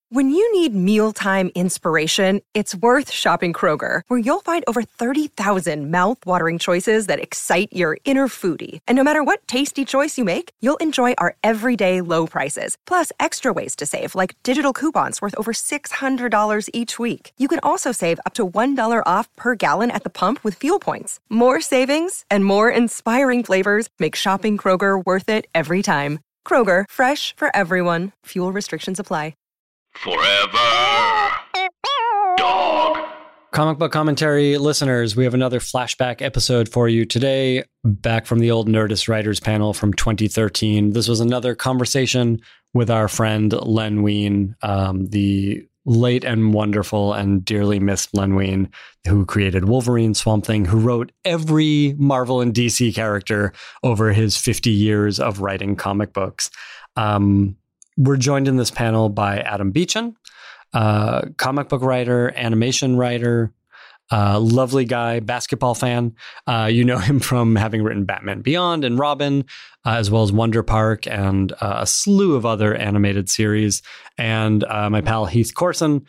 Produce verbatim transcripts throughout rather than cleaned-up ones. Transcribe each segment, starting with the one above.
When you need mealtime inspiration, it's worth shopping Kroger, where you'll find over thirty thousand mouth-watering choices that excite your inner foodie. And no matter what tasty choice you make, you'll enjoy our everyday low prices, plus extra ways to save, like digital coupons worth over six hundred dollars each week. You can also save up to one dollar off per gallon at the pump with fuel points. More savings and more inspiring flavors make shopping Kroger worth it every time. Kroger, fresh for everyone. Fuel restrictions apply. Forever Dog. Comic book commentary listeners, we have another flashback episode for you today, back from the old Nerdist Writers panel from twenty thirteen. This was another conversation with our friend Len Wein, um, the late and wonderful and dearly missed Len Wein, who created Wolverine, Swamp Thing, who wrote every Marvel and D C character over his fifty years of writing comic books. Um, we're joined in this panel by Adam Beechin, uh, comic book writer, animation writer, uh, lovely guy, basketball fan. Uh, you know him from having written Batman Beyond and Robin, uh, as well as Wonder Park and uh, a slew of other animated series. And uh, my pal Heath Corson,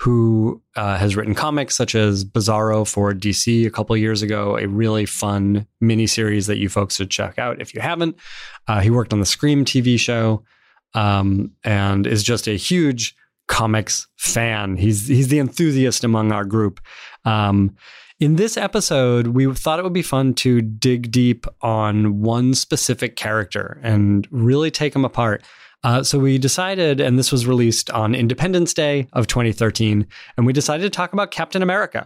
who uh, has written comics such as Bizarro for D C a couple years ago, a really fun miniseries that you folks should check out if you haven't. Uh, he worked on the Scream T V show um, and is just a huge comics fan. He's he's the enthusiast among our group. Um, in this episode, we thought it would be fun to dig deep on one specific character and really take him apart. Uh, so we decided, and this was released on Independence Day of twenty thirteen, and we decided to talk about Captain America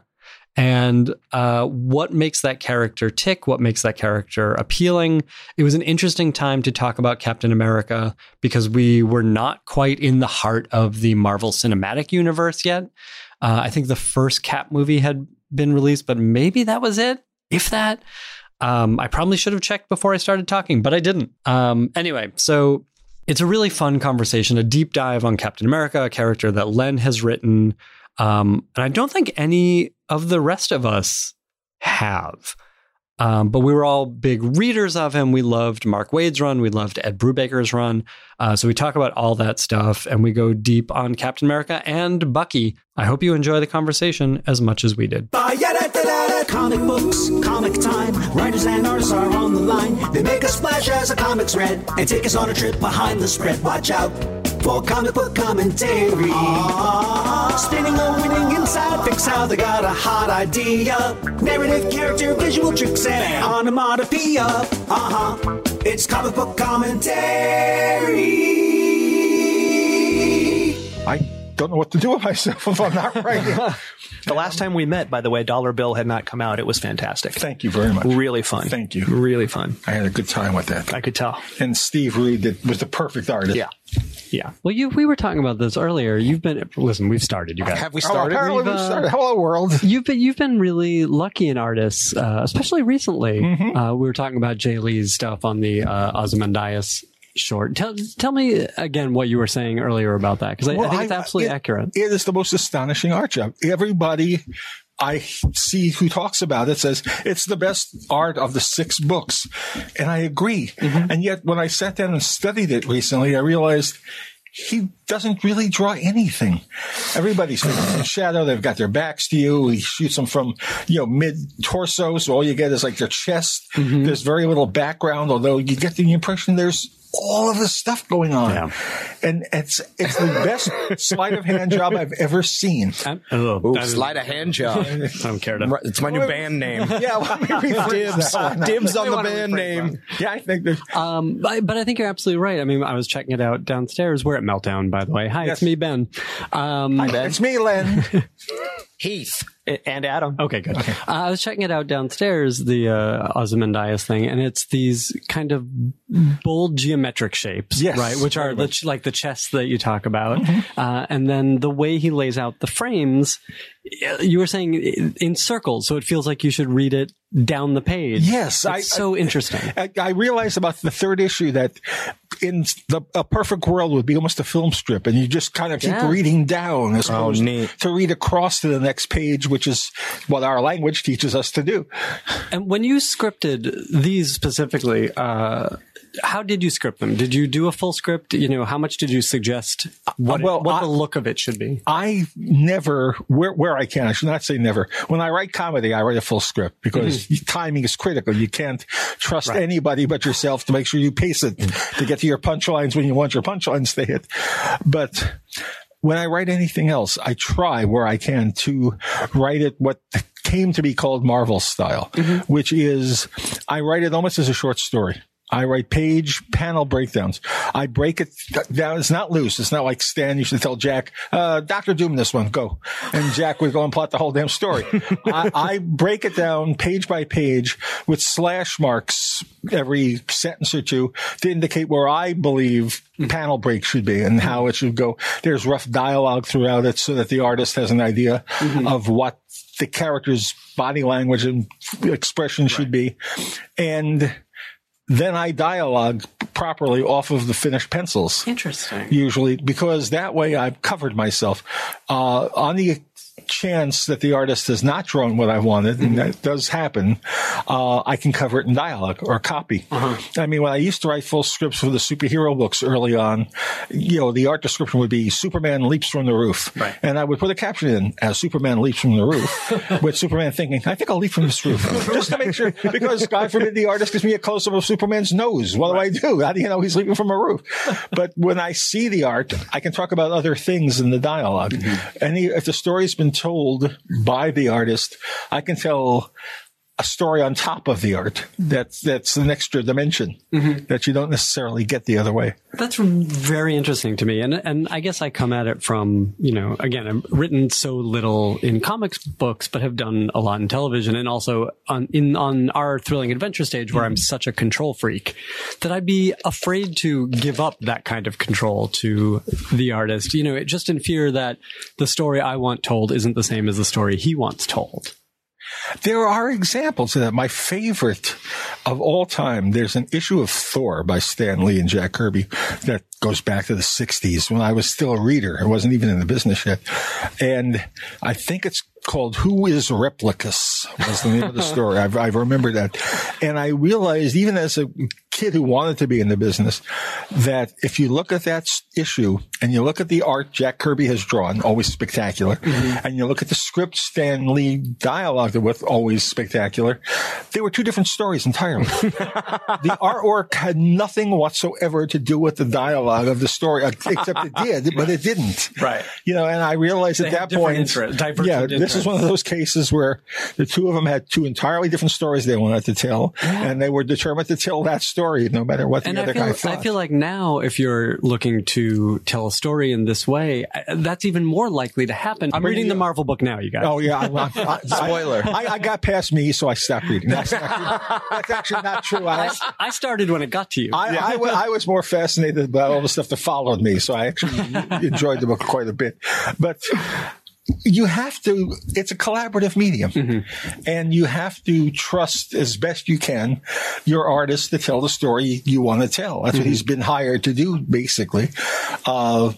and uh, what makes that character tick, what makes that character appealing. It was an interesting time to talk about Captain America because we were not quite in the heart of the Marvel Cinematic Universe yet. Uh, I think the first Cap movie had been released, but maybe that was it, if that. Um, I probably should have checked before I started talking, but I didn't. Um, anyway, so it's a really fun conversation, a deep dive on Captain America, a character that Len has written. Um, and I don't think any of the rest of us have. Um, but we were all big readers of him. We loved Mark Waid's run. We loved Ed Brubaker's run. Uh, so we talk about all that stuff and we go deep on Captain America and Bucky. I hope you enjoy the conversation as much as we did. Comic books, comic time. Writers and artists are on the line. They make a splash as a comic's read and take us on a trip behind the spread. Watch out for comic book commentary. Aww. Spinning a winning inside, fix how they got a hot idea. Narrative, character, visual tricks, and onomatopoeia. Uh-huh. It's comic book commentary. I don't know what to do with myself if I'm not writing. The last time we met, by the way, Dollar Bill had not come out. It was fantastic. Thank you very much. Really fun. Thank you. Really fun. I had a good time with that. I could tell. And Steve Reed did, was the perfect artist. Yeah. Yeah. Well, you we were talking about this earlier. You've been listen. We've started. You guys have we started? Oh, apparently we've, we've uh, started. Hello, world. You've been you've been really lucky in artists, uh, especially recently. Mm-hmm. Uh, we were talking about Jay Lee's stuff on the uh, Ozymandias short. Tell tell me again what you were saying earlier about that, because I, Well, I think it's I- absolutely it- accurate. It is the most astonishing art job. Everybody I see who talks about it says it's the best art of the six books. And I agree. Mm-hmm. And yet when I sat down and studied it recently, I realized he doesn't really draw anything. Everybody's in shadow. They've got their backs to you. He shoots them from, you know, mid torso. So all you get is like their chest. Mm-hmm. There's very little background, although you get the impression there's all of this stuff going on. Yeah. And it's, it's the best sleight of hand job I've ever seen. Oh, Ooh, sleight of hand job. I don't care to. It's my new band name. Yeah, let me rephrase Dibs. that one. Dibs on I the wanna band rephrase name. Yeah, I think there's. Um, but, but I think you're absolutely right. I mean, I was checking it out downstairs. We're at Meltdown, by the way. Hi, Yes. it's me, Ben. Um, Hi, Ben. It's me, Len. Heath. And Adam. Okay, good. Uh, I was checking it out downstairs, the uh, Ozymandias thing, and it's these kind of bold geometric shapes, Yes, right? Which are very the, much. like the chests that you talk about. Mm-hmm. Uh, and then the way he lays out the frames, you were saying in circles, so it feels like you should read it down the page. Yes. It's I, so I, interesting. I, I realized about the third issue that in the, a perfect world would be almost a film strip, and you just kind of keep Yeah. reading down as Oh, opposed neat. to read across to the next page, which is what our language teaches us to do. And when you scripted these specifically, uh, how did you script them? Did you do a full script? You know, how much did you suggest what, well, it, what I, the look of it should be? I never, where where I can, I should not say never. When I write comedy, I write a full script because mm-hmm. timing is critical. You can't trust right. anybody but yourself to make sure you pace it to get to your punchlines when you want your punchlines to hit. But when I write anything else, I try where I can to write it what came to be called Marvel style, mm-hmm. which is I write it almost as a short story. I write page panel breakdowns. I break it down. It's not loose. It's not like Stan used to tell Jack, uh, Doctor Doom this one, go. And Jack would go and plot the whole damn story. I, I break it down page by page with slash marks every sentence or two to indicate where I believe panel break should be and how it should go. There's rough dialogue throughout it so that the artist has an idea mm-hmm. of what the character's body language and expression right. should be. And then I dialogue properly off of the finished pencils. Interesting. Usually, because that way I've covered myself. Uh, on the chance that the artist has not drawn what I wanted, and that does happen, uh, I can cover it in dialogue or copy. Uh-huh. I mean, when I used to write full scripts for the superhero books early on, you know, the art description would be Superman leaps from the roof. Right. And I would put a caption in as Superman leaps from the roof with Superman thinking, I think I'll leap from this roof. Just to make sure, because God forbid the artist gives me a close-up of Superman's nose. What right. do I do? How do you know he's leaping from a roof? But when I see the art, I can talk about other things in the dialogue. Mm-hmm. And if the story's been told by the artist, I can tell a story on top of the art. That's, that's an extra dimension mm-hmm. that you don't necessarily get the other way. That's very interesting to me. And, and I guess I come at it from, you know, again, I've written so little in comics books, but have done a lot in television and also on, in, on our thrilling adventure stage where mm-hmm. I'm such a control freak that I'd be afraid to give up that kind of control to the artist, you know, just in fear that the story I want told isn't the same as the story he wants told. There are examples of that. My favorite of all time, there's an issue of Thor by Stan Lee and Jack Kirby that goes back to the sixties when I was still a reader. I wasn't even in the business yet. And I think it's called Who is Replicus was the name of the story. I've, I remember that. And I realized, even as a kid who wanted to be in the business, that if you look at that issue and you look at the art Jack Kirby has drawn, always spectacular, mm-hmm. and you look at the script Stan Lee dialogued with, always spectacular, they were two different stories entirely. The artwork had nothing whatsoever to do with the dialogue of the story, except it did, but it didn't. Right. You know, and I realized they at that point, interest, yeah, this is one of those cases where the two of them had two entirely different stories they wanted to tell, yeah. and they were determined to tell that story no matter what the and other I feel, guy thought. I feel like now, if you're looking to tell a story in this way, that's even more likely to happen. I'm reading the Marvel book now, you guys. Oh, yeah. I, I, Spoiler. I, I got past me, so I stopped reading. That's, not, that's actually not true. I, I, I started when it got to you. I, yeah. I, I was more fascinated by all the stuff that followed me, so I actually enjoyed the book quite a bit. But you have to, it's a collaborative medium, mm-hmm. and you have to trust as best you can your artist to tell the story you want to tell. That's mm-hmm. what he's been hired to do, basically. Uh,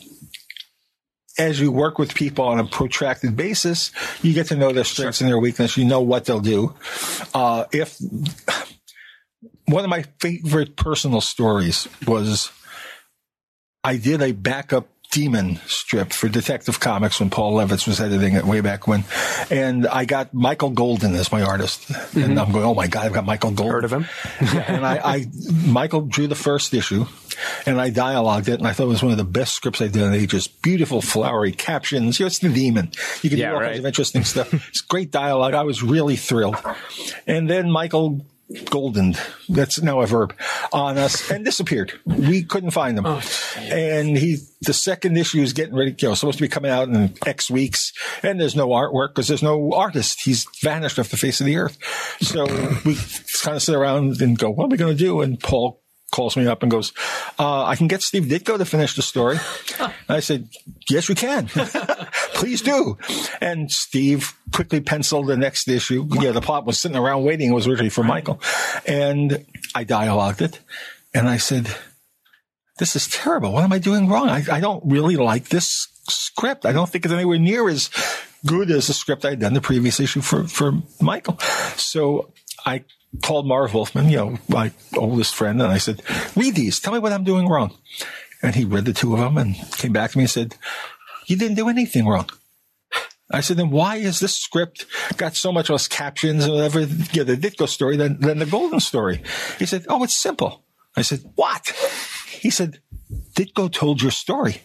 as you work with people on a protracted basis, you get to know their strengths sure. and their weaknesses. You know what they'll do. Uh, if one of my favorite personal stories was I did a backup Demon strip for Detective Comics when Paul Levitz was editing it way back when. And I got Michael Golden as my artist. Mm-hmm. And I'm going, oh my God, I've got Michael Golden. Heard of him? Yeah, and I, I, Michael drew the first issue and I dialogued it, and I thought it was one of the best scripts I'd done. They just beautiful, flowery captions. You know, it's the Demon. You can yeah, do all right. kinds of interesting stuff. It's great dialogue. I was really thrilled. And then Michael Golden, that's now a verb, on us and disappeared. We couldn't find him. Oh, and he, the second issue is getting ready, you know, supposed to be coming out in X weeks, and there's no artwork because there's no artist. He's vanished off the face of the earth. So we kind of sit around and go, what are we going to do? And Paul calls me up and goes, uh, I can get Steve Ditko to finish the story. And I said, yes, you can. Please do. And Steve quickly penciled the next issue. Yeah, the plot was sitting around waiting. It was originally for Michael. And I dialogued it. And I said, this is terrible. What am I doing wrong? I, I don't really like this script. I don't think it's anywhere near as good as the script I'd done the previous issue for, for Michael. So I called Marv Wolfman, you know, my oldest friend, and I said, read these. Tell me what I'm doing wrong. And he read the two of them and came back to me and said, you didn't do anything wrong. I said, then why is this script got so much less captions and whatever, you know, the Ditko story than, than the Golden story? He said, oh, it's simple. I said, what? He said, Ditko told your story.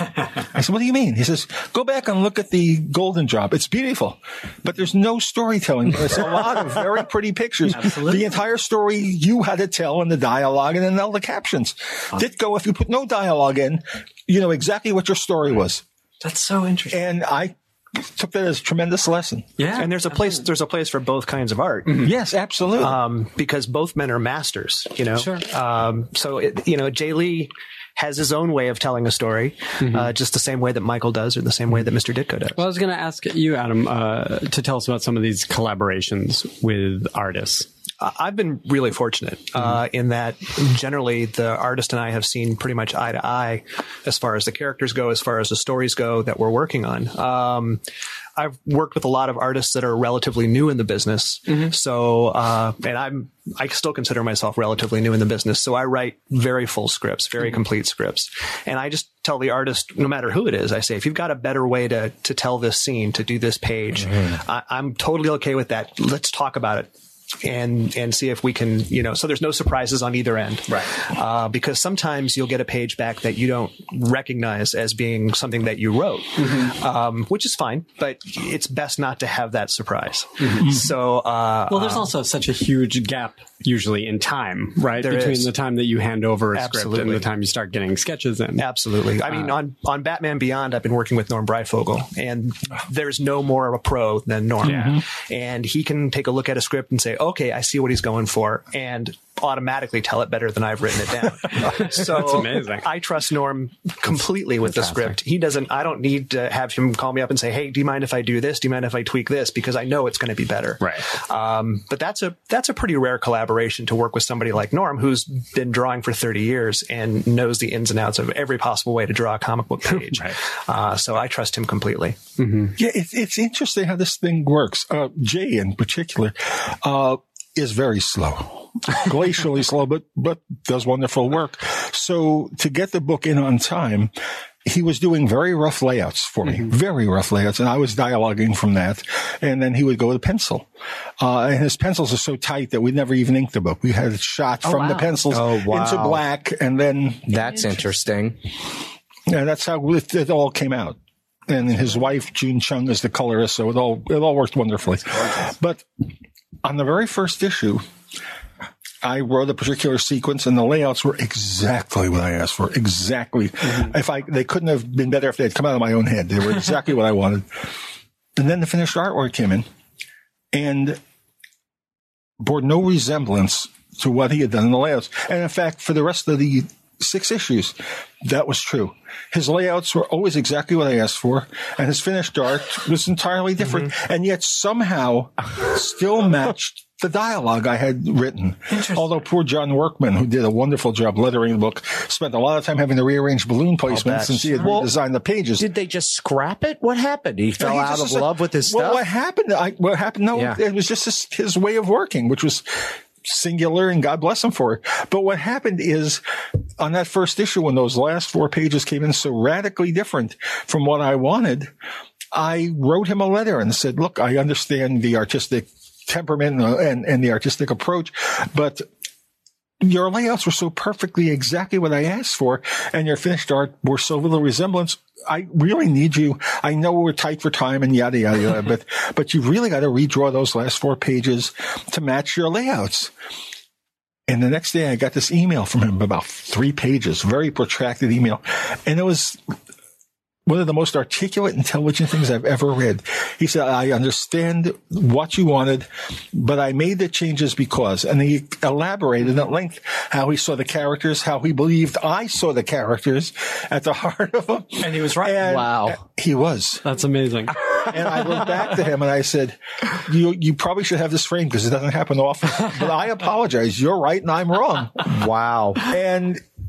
I said, what do you mean? He says, go back and look at the Golden job. It's beautiful, but there's no storytelling. It's a lot of very pretty pictures. Absolutely. The entire story you had to tell in the dialogue and then all the captions. Ditko, if you put no dialogue in, you know exactly what your story was. That's so interesting. And I took that as a tremendous lesson. Yeah. And there's a place, there's a place for both kinds of art. Mm-hmm. Yes, absolutely. Um, because both men are masters, you know? Sure. Um, so, it, you know, Jay Lee has his own way of telling a story, mm-hmm. uh, just the same way that Michael does or the same way that Mister Ditko does. Well, I was going to ask you, Adam, uh, to tell us about some of these collaborations with artists. I've been really fortunate uh, in that generally the artist and I have seen pretty much eye to eye as far as the characters go, as far as the stories go that we're working on. Um, I've worked with a lot of artists that are relatively new in the business. Mm-hmm. So, uh, and I'm, I still consider myself relatively new in the business. So I write very full scripts, very mm-hmm. complete scripts. And I just tell the artist, no matter who it is, I say, if you've got a better way to, to tell this scene, to do this page, mm-hmm. I, I'm totally okay with that. Let's talk about it. And, and see if we can, you know, so there's no surprises on either end. Right. Uh, because sometimes you'll get a page back that you don't recognize as being something that you wrote, mm-hmm. um, which is fine, but it's best not to have that surprise. Mm-hmm. So, uh, well, there's also such a huge gap usually in time, right? There Between is. the time that you hand over a Absolutely. script and the time you start getting sketches in. Absolutely. I mean, uh, on, on Batman Beyond, I've been working with Norm Breyfogle, and there's no more of a pro than Norm. Yeah. And he can take a look at a script and say, okay, I see what he's going for, and automatically tell it better than I've written it down. So that's amazing. I trust Norm completely with the script. He doesn't, I don't need to have him call me up and say, hey, do you mind if I do this? Do you mind if I tweak this? Because I know it's going to be better. Right. Um, but that's a, that's a pretty rare collaboration to work with somebody like Norm, who's been drawing for thirty years and knows the ins and outs of every possible way to draw a comic book page. Right. Uh, so I trust him completely. Mm-hmm. Yeah. It's, it's interesting how this thing works. Uh, Jay in particular, uh, is very slow, glacially slow, but, but does wonderful work. So to get the book in on time, he was doing very rough layouts for me, mm-hmm. very rough layouts. And I was dialoguing from that. And then he would go with a pencil. Uh, and his pencils are so tight that we never even inked the book. We had it shot oh, from wow. the pencils oh, wow. into black. And then that's interesting. Yeah, that's how it, it all came out. And his wife, June Chung, is the colorist. So it all, it all worked wonderfully. But on the very first issue, I wrote a particular sequence, and the layouts were exactly what I asked for. Exactly. Mm-hmm. If I, they couldn't have been better if they had come out of my own head. They were exactly what I wanted. And then the finished artwork came in, and bore no resemblance to what he had done in the layouts. And in fact, for the rest of the six issues, that was true. His layouts were always exactly what I asked for, and his finished art was entirely different, mm-hmm. and yet somehow still matched the dialogue I had written. Although poor John Workman, who did a wonderful job lettering the book, spent a lot of time having to rearrange balloon placements since he had well, redesigned the pages. Did they just scrap it? What happened? He fell he out of love with his well, stuff? Well, what happened? I, what happened? No, yeah. It was just his, his way of working, which was singular, and God bless him for it. But what happened is, on that first issue, when those last four pages came in so radically different from what I wanted, I wrote him a letter and said, look, I understand the artistic temperament and, and the artistic approach, but your layouts were so perfectly exactly what I asked for, and your finished art bore so little resemblance. I really need you. I know we're tight for time and yada, yada, yada, but, but you've really got to redraw those last four pages to match your layouts. And the next day I got this email from him, about three pages, very protracted email. And it was one of the most articulate, intelligent things I've ever read. He said, I understand what you wanted, but I made the changes because, and he elaborated at length how he saw the characters, how he believed I saw the characters at the heart of them. And he was right. And wow. He was. That's amazing. And I went back to him and I said, you, you probably should have this framed because it doesn't happen often, but I apologize. You're right and I'm wrong. Wow. And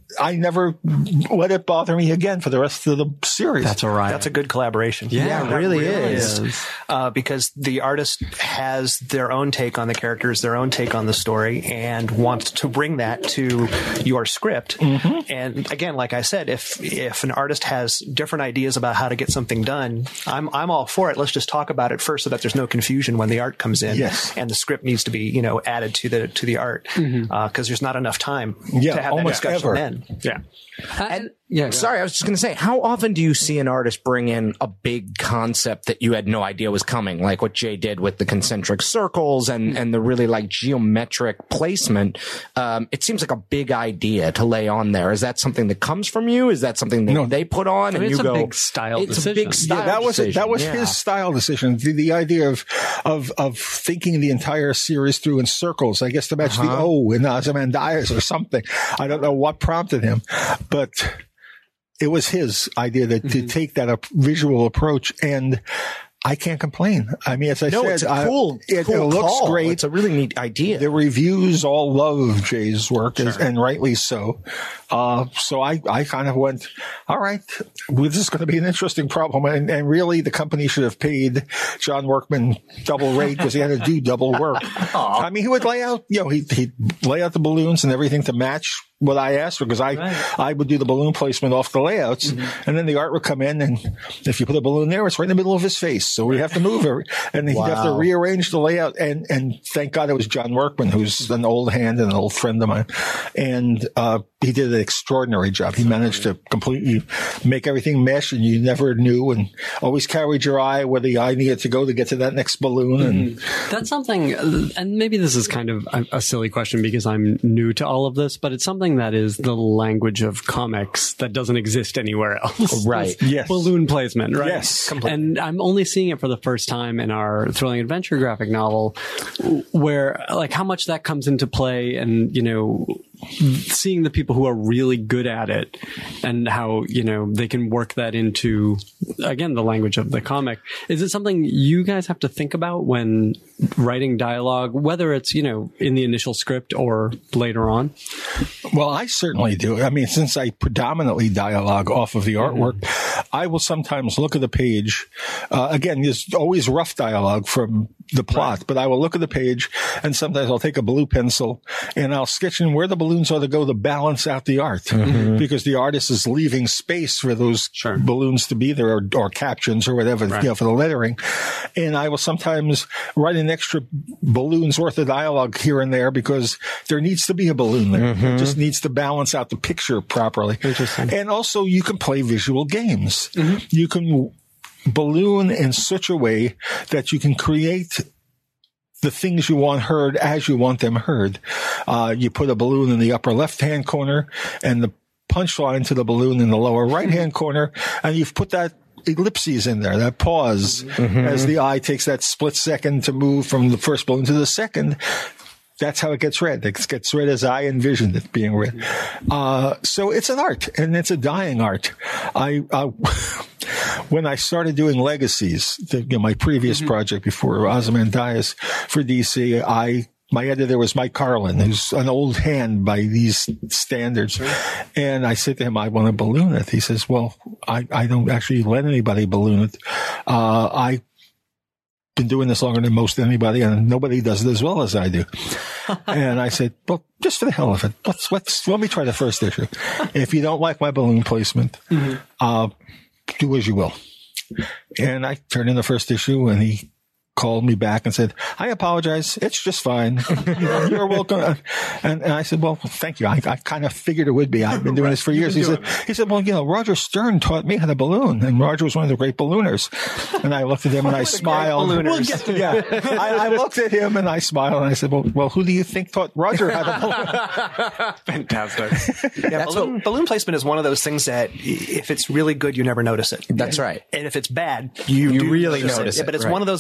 I never let it bother me again for the rest of the series. That's all right. That's a good collaboration. Yeah, that it really is. is. Uh, because the artist has their own take on the characters, their own take on the story, and wants to bring that to your script. Mm-hmm. And again, like I said, if if an artist has different ideas about how to get something done, I'm I'm all for it. Let's just talk about it first, so that there's no confusion when the art comes in. Yes. And the script needs to be, you know, added to the to the art, because mm-hmm. uh, there's not enough time yeah, to have that discussion ever. then. Yeah. And, yeah. Sorry, I was just going to say, how often do you see an artist bring in a big concept that you had no idea was coming, like what Jay did with the concentric circles and, and the really like geometric placement? Um, it seems like a big idea to lay on there. Is that something that comes from you? Is that something that No. they put on? I mean, and it's you a go, big style it's decision. a big style Yeah, that was decision. that was Yeah. his style decision. The, the idea of of of thinking the entire series through in circles, I guess to match Uh-huh. the O in Ozymandias or something. I don't know what prompted him, but it was his idea to, to take that up visual approach, and I can't complain. I mean, as I No, said, it's a cool, I, it, cool it looks call. great. It's a really neat idea. The reviews all love Jay's work, sure. and rightly so. Uh, so I, I kind of went, all right, well, this is going to be an interesting problem. And, and really, the company should have paid John Workman double rate because he had to do double work. I mean, he would lay out, you know, he, he'd lay out the balloons and everything to match what I asked for, because I, right. I would do the balloon placement off the layouts, mm-hmm. and then the art would come in, and if you put a balloon there, it's right in the middle of his face. So we have to move it, and he'd wow. have to rearrange the layout. And, and thank God it was John Workman, who's an old hand and an old friend of mine. And, uh, he did an extraordinary job. He managed to completely make everything mesh, and you never knew, and always carried your eye where the eye needed to go to get to that next balloon. And mm-hmm. That's something, and maybe this is kind of a, a silly question because I'm new to all of this, but it's something that is the language of comics that doesn't exist anywhere else. Right. Yes. Balloon placement, right? Yes. Completely. And I'm only seeing it for the first time in our thrilling adventure graphic novel, where like how much that comes into play, and you know, seeing the people who are really good at it and how, you know, they can work that into, again, the language of the comic. Is it something you guys have to think about when writing dialogue, whether it's, you know, in the initial script or later on? Well, I certainly do. I mean, since I predominantly dialogue off of the artwork, mm-hmm. I will sometimes look at the page. Uh, again, there's always rough dialogue from the plot, right. but I will look at the page, and sometimes I'll take a blue pencil and I'll sketch in where the balloons ought to go to balance out the art, mm-hmm. because the artist is leaving space for those sure. balloons to be there, or, or captions or whatever, right. you know, for the lettering. And I will sometimes write an extra balloon's worth of dialogue here and there, because there needs to be a balloon there. Mm-hmm. It just needs to balance out the picture properly. Interesting. And also you can play visual games. Mm-hmm. You can balloon in such a way that you can create the things you want heard as you want them heard. Uh, you put a balloon in the upper left-hand corner and the punchline to the balloon in the lower right-hand corner, and you've put that ellipses in there, that pause, mm-hmm. as the eye takes that split second to move from the first balloon to the second. That's how it gets read. It gets read as I envisioned it being read. Uh, so it's an art, and it's a dying art. I, uh, when I started doing Legacies, the, you know, my previous mm-hmm. project before Ozymandias for D C, I, my editor was Mike Carlin, who's an old hand by these standards. Sure. And I said to him, I want to balloon it. He says, well, I, I don't actually let anybody balloon it. Uh, I, been doing this longer than most anybody, and nobody does it as well as I do. And I said, well, just for the hell of it, let's, let's, let me try the first issue. If you don't like my balloon placement, mm-hmm. uh, do as you will. And I turned in the first issue, and he called me back and said, I apologize. It's just fine. You're welcome. And, and I said, well, thank you. I, I kind of figured it would be. I've been doing this for years. He said, he said, well, you know, Roger Stern taught me how to balloon, and Roger was one of the great ballooners. And I looked at him and I smiled. We'll yeah. I, I looked at him and I smiled, and I said, well, well, who do you think taught Roger how to balloon? Fantastic. Yeah, balloon, what, balloon placement is one of those things that if it's really good, you never notice it. That's right. And if it's bad, you, you do really notice, notice it. it. But it's right. one of those elements that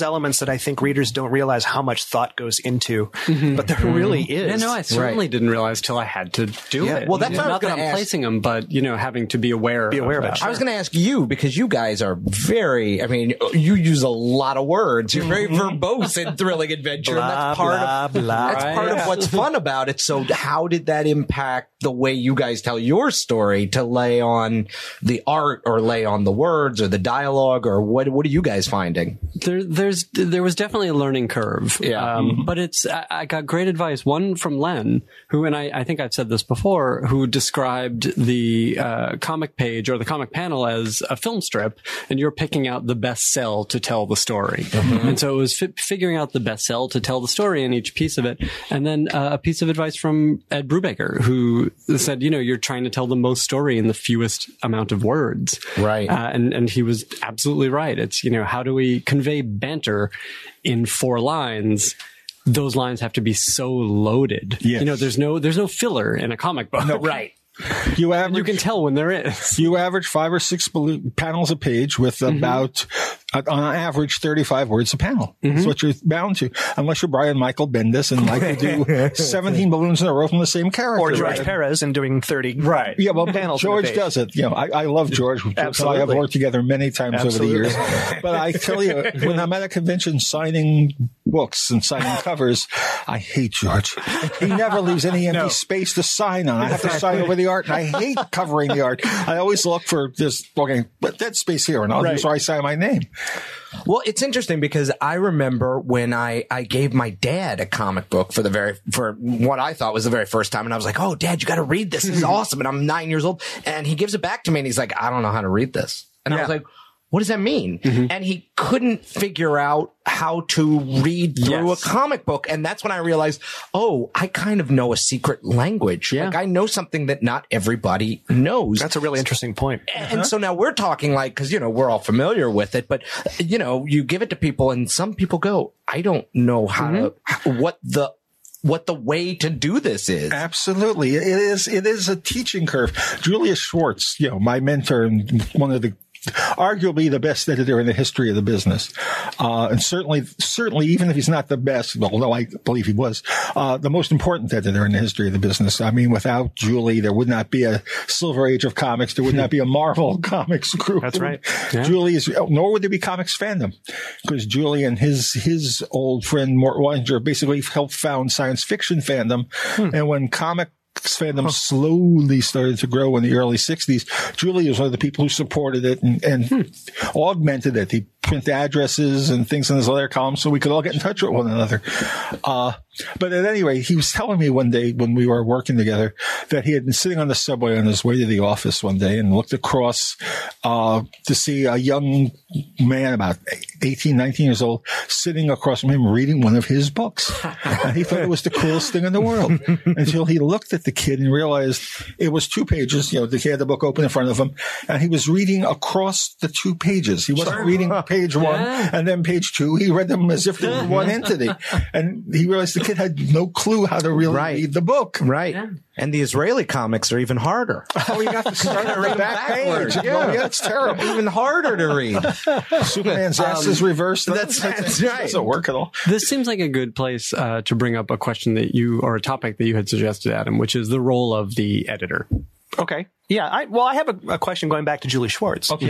that I think readers don't realize how much thought goes into, mm-hmm. but there mm-hmm. really is. Yeah, no, I certainly right. didn't realize till I had to do yeah. it. Well, that's yeah. what not I was that I'm ask. placing them, but you know, having to be aware, be aware of of it. I was going to ask you because you guys are very. I mean, you use a lot of words. You're very verbose in Thrilling Adventure, blah, and that's part blah, of blah. that's Right. part of what's fun about it. So, how did that impact the way you guys tell your story? To lay on the art, or lay on the words, or the dialogue, or what? What are you guys finding? There, there's there was definitely a learning curve. Yeah, um, mm-hmm. but it's I, I got great advice. One from Len, who, and I, I think I've said this before, who described the uh, comic page or the comic panel as a film strip, and you're picking out the best cell to tell the story. Mm-hmm. And so it was fi- figuring out the best cell to tell the story in each piece of it. And then uh, a piece of advice from Ed Brubaker, who said, you know, you're trying to tell the most story in the fewest amount of words. Right. Uh, and, and he was absolutely right. It's, you know, how do we convey banter in four lines? Those lines have to be so loaded. Yes. You know, there's no, there's no filler in a comic book. No, right. You average, you can tell when there is. You average five or six balloon panels a page with mm-hmm. about, uh, on average, thirty-five words a panel. Mm-hmm. That's what you're bound to, unless you're Brian Michael Bendis and like to do seventeen balloons in a row from the same character. Or George right? Perez and doing thirty right. Yeah, well, panels. George does it. You know, I, I love George. So I have worked together many times Absolutely. over the years. But I tell you, when I'm at a convention signing books and signing covers, I hate George. He never leaves any empty no. space to sign on. I have to sign over the art, and I hate covering the art. I always look for this, okay, but dead space here, and I'll right. just so I sign my name. Well, it's interesting because I remember when I, I gave my dad a comic book for the very, for what I thought was the very first time. And I was like, oh, Dad, you got to read this. This is awesome. And I'm nine years old. And he gives it back to me and he's like, I don't know how to read this. And yeah. I was like, what does that mean? Mm-hmm. And he couldn't figure out how to read through yes. a comic book. And that's when I realized, oh, I kind of know a secret language. Yeah. Like I know something that not everybody knows. That's a really interesting point. And uh-huh. so now we're talking like, cause you know, we're all familiar with it, but you know, you give it to people and some people go, I don't know how mm-hmm. to, what the, what the way to do this is. Absolutely. It is, it is a teaching curve. Julius Schwartz, you know, my mentor and one of the arguably the best editor in the history of the business. Uh, and certainly, certainly, even if he's not the best, although I believe he was, uh, the most important editor in the history of the business. I mean, without Julie, there would not be a Silver Age of comics. There would not be a Marvel Comics group. That's right. Yeah. Julie is, nor would there be comics fandom, because Julie and his, his old friend Mort Weininger basically helped found science fiction fandom. Hmm. And when comic fandom huh. slowly started to grow in the early sixties. Julie was one of the people who supported it and, and hmm. augmented it. He print addresses and things in his letter column so we could all get in touch with one another. Uh, but at any rate, he was telling me one day when we were working together that he had been sitting on the subway on his way to the office one day and looked across uh, to see a young man about eighteen, nineteen years old sitting across from him reading one of his books. And he thought it was the coolest thing in the world until he looked at the kid and realized it was two pages. You know, he had the book open in front of him and he was reading across the two pages. He wasn't reading page one yeah. and then page two. He read them as if they were one entity. And he realized the kid had no clue how to really right. read the book. Right. Yeah. And the Israeli comics are even harder. Oh, you got to start at the back page. Yeah. Oh, yeah, it's terrible. Even harder to read. Superman's ass um, is reversed. That's, that's, that's right. It doesn't work at all. This seems like a good place uh, to bring up a question that you, or a topic that you had suggested, Adam, which is the role of the editor. Okay. Yeah. I, well, I have a, a question going back to Julie Schwartz. Okay.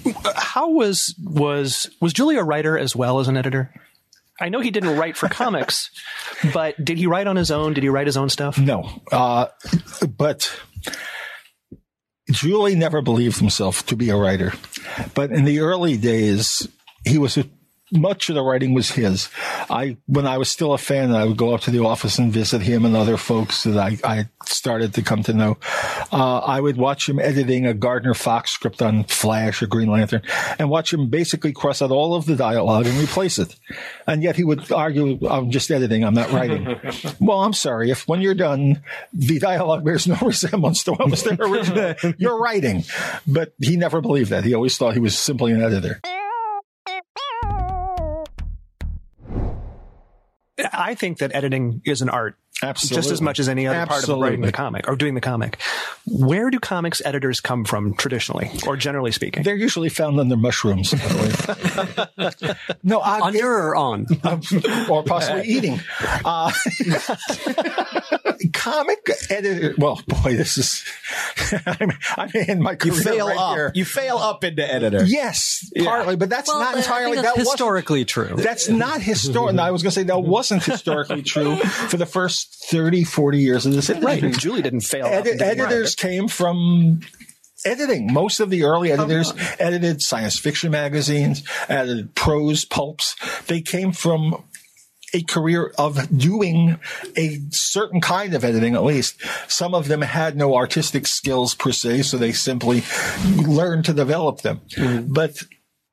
How was, was, was Julie a writer as well as an editor? I know he didn't write for comics, but did he write on his own? Did he write his own stuff? No. Uh, but Julie never believed himself to be a writer. But in the early days, he was a much of the writing was his. I, when I was still a fan, I would go up to the office and visit him and other folks that I, I started to come to know. Uh, I would watch him editing a Gardner Fox script on Flash or Green Lantern and watch him basically cross out all of the dialogue and replace it. And yet he would argue, I'm just editing, I'm not writing. Well, I'm sorry. If when you're done, the dialogue bears no resemblance to what was there originally, you're writing. But he never believed that. He always thought he was simply an editor. I think that editing is an art. Absolutely. Just as much as any other Absolutely. part of writing the comic or doing the comic. Where do comics editors come from traditionally, or generally speaking? They're usually found under mushrooms. no, I, under or on, uh, or possibly eating. Uh, comic editor. Well, boy, this is. I'm, I'm in my career You fail right up. here. You fail up into editor. Yes, partly, but that's well, not I entirely. think that's that historically true. That's not historic. I was going to say that wasn't historically true for the first thirty, forty years of this industry. Right. Julie didn't fail. Edi- editors came from editing. Most of the early editors oh, edited science fiction magazines, edited prose pulps. They came from a career of doing a certain kind of editing, at least. Some of them had no artistic skills per se, so they simply learned to develop them. Mm-hmm. But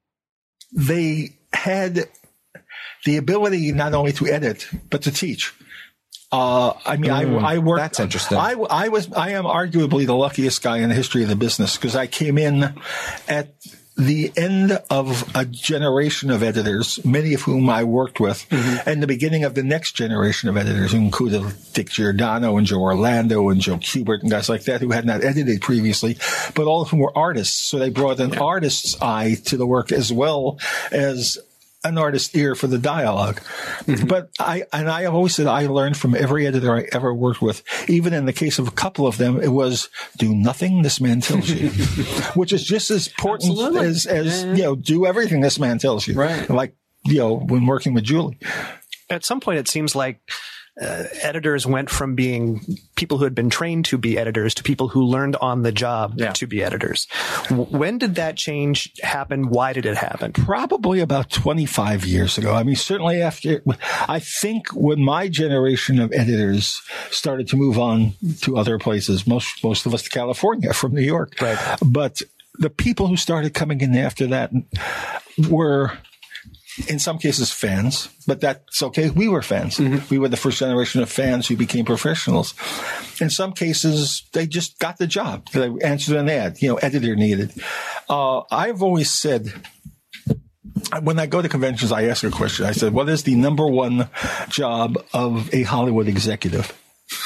they had the ability not only to edit, but to teach. Uh, I mean, mm, I, I worked. That's interesting. I, I was, I am arguably the luckiest guy in the history of the business because I came in at the end of a generation of editors, many of whom I worked with, mm-hmm. and the beginning of the next generation of editors, who included Dick Giordano and Joe Orlando and Joe Kubert and guys like that who had not edited previously, but all of whom were artists. So they brought an artist's eye to the work as well as an artist's ear for the dialogue. Mm-hmm. But I, and I have always said I learned from every editor I ever worked with. Even in the case of a couple of them, it was do nothing this man tells you, which is just as important Absolutely. as, as, yeah. you know, do everything this man tells you. Right. Like, you know, when working with Julie. At some point, it seems like uh, editors went from being people who had been trained to be editors to people who learned on the job yeah. to be editors. W- when did that change happen? Why did it happen? Probably about twenty-five years ago. I mean, certainly after, I think when my generation of editors started to move on to other places, most, most of us to California from New York. Right. But the people who started coming in after that were, in some cases, fans, but that's okay. We were fans. Mm-hmm. We were the first generation of fans who became professionals. In some cases, they just got the job. They answered an ad, you know, editor needed. Uh, I've always said, when I go to conventions, I ask a question. I said, what is the number one job of a Hollywood executive?